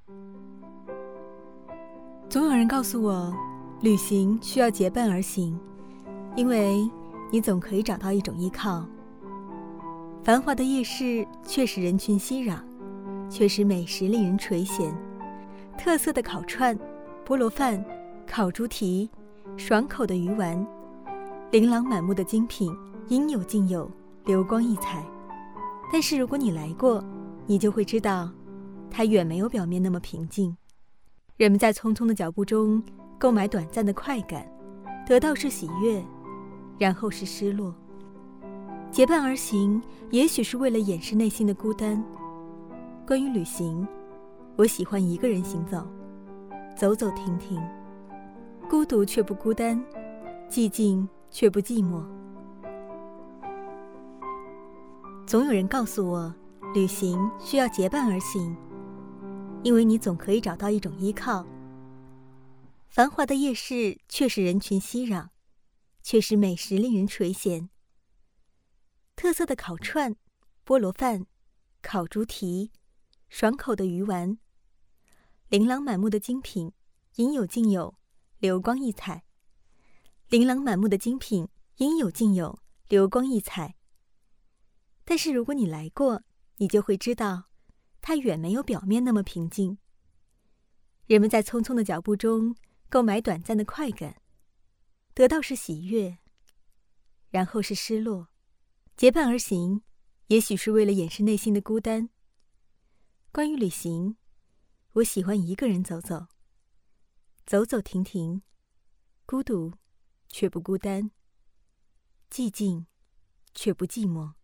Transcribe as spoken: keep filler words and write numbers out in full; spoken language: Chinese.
总有人告诉我，旅行需要结伴而行，因为你总可以找到一种依靠。繁华的夜市却使人群熙攘，却使美食令人垂涎。特色的烤串、菠萝饭、烤猪蹄，爽口的鱼丸，琳琅满目的精品，应有尽有，流光溢彩。但是如果你来过，你就会知道，它远没有表面那么平静。人们在匆匆的脚步中购买短暂的快感，得到是喜悦，然后是失落。结伴而行，也许是为了掩饰内心的孤单。关于旅行，我喜欢一个人行走，走走停停，孤独却不孤单，寂静却不寂寞。总有人告诉我，旅行需要结伴而行，因为你总可以找到一种依靠。繁华的夜市却使人群熙攘，却使美食令人垂涎。特色的烤串、菠萝饭、烤猪蹄，爽口的鱼丸，琳琅满目的精品，应有尽有，流光溢彩。琳琅满目的精品，应有尽有，流光溢彩。但是如果你来过，你就会知道，它远没有表面那么平静。人们在匆匆的脚步中购买短暂的快感，得到是喜悦，然后是失落。结伴而行，也许是为了掩饰内心的孤单。关于旅行，我喜欢一个人走走，走走停停，孤独却不孤单，寂静却不寂寞。